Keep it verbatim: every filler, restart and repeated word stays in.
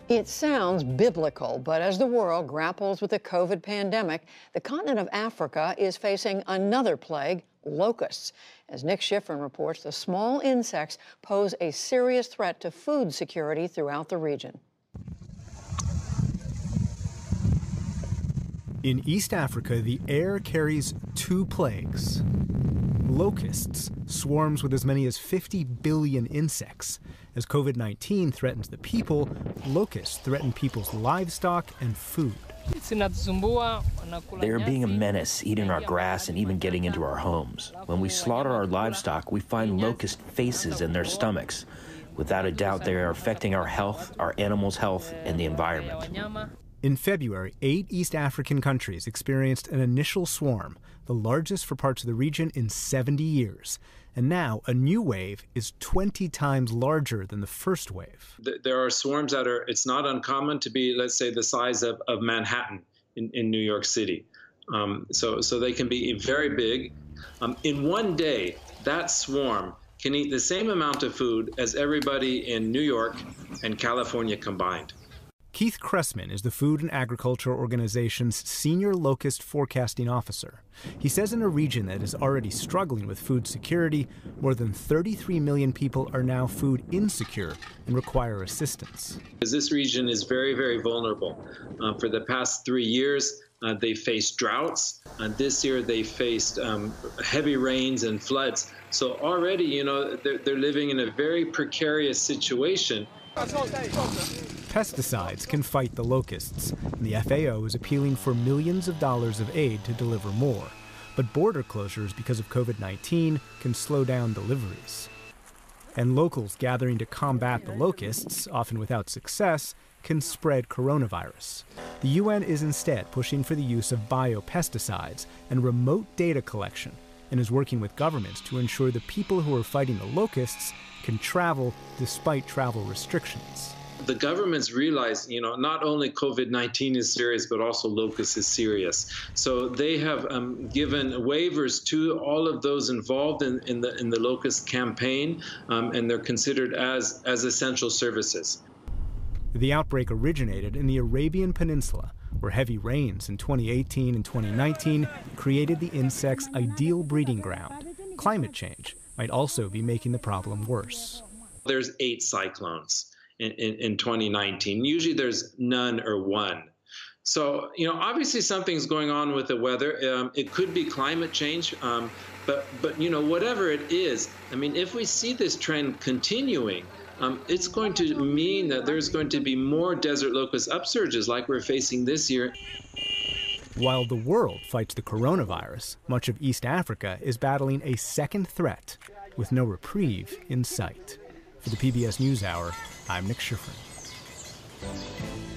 It sounds biblical, but as the world grapples with the COVID pandemic, the continent of Africa is facing another plague, locusts. As Nick Schifrin reports, the small insects pose a serious threat to food security throughout the region. In East Africa, the air carries two plagues. Locusts, swarms with as many as fifty billion insects. As COVID nineteen threatens the people, locusts threaten people's livestock and food. They are being a menace, eating our grass and even getting into our homes. When we slaughter our livestock, we find locust faces in their stomachs. Without a doubt, they are affecting our health, our animals' health, and the environment. In February, eight East African countries experienced an initial swarm, the largest for parts of the region in seventy years. And now a new wave is twenty times larger than the first wave. There are swarms that are, it's not uncommon to be, let's say, the size of, of Manhattan in, in New York City. Um, so, so they can be very big. Um, in one day, that swarm can eat the same amount of food as everybody in New York and California combined. Keith Cressman is the Food and Agriculture Organization's senior locust forecasting officer. He says in a region that is already struggling with food security, more than thirty-three million people are now food insecure and require assistance. This region is very, very vulnerable. Uh, for the past three years, uh, they faced droughts. Uh, this year, they faced um, heavy rains and floods. So already, you know, they're, they're living in a very precarious situation. Pesticides can fight the locusts, and the F A O is appealing for millions of dollars of aid to deliver more. But border closures because of COVID nineteen can slow down deliveries. And locals gathering to combat the locusts, often without success, can spread coronavirus. The U N is instead pushing for the use of biopesticides and remote data collection, and is working with governments to ensure the people who are fighting the locusts can travel despite travel restrictions. The governments realize, you know, not only COVID nineteen is serious, but also locust is serious. So they have um, given waivers to all of those involved in, in the in the locust campaign, um, and they're considered as as essential services. The outbreak originated in the Arabian Peninsula, where heavy rains in twenty eighteen and twenty nineteen created the insect's ideal breeding ground. Climate change might also be making the problem worse. There's eight cyclones in, in, in twenty nineteen. Usually there's none or one. So, you know, obviously something's going on with the weather. Um, it could be climate change, um, but, but, you know, whatever it is, I mean, if we see this trend continuing, um, it's going to mean that there's going to be more desert locust upsurges like we're facing this year. While the world fights the coronavirus, much of East Africa is battling a second threat with no reprieve in sight. For the P B S NewsHour, I'm Nick Schifrin.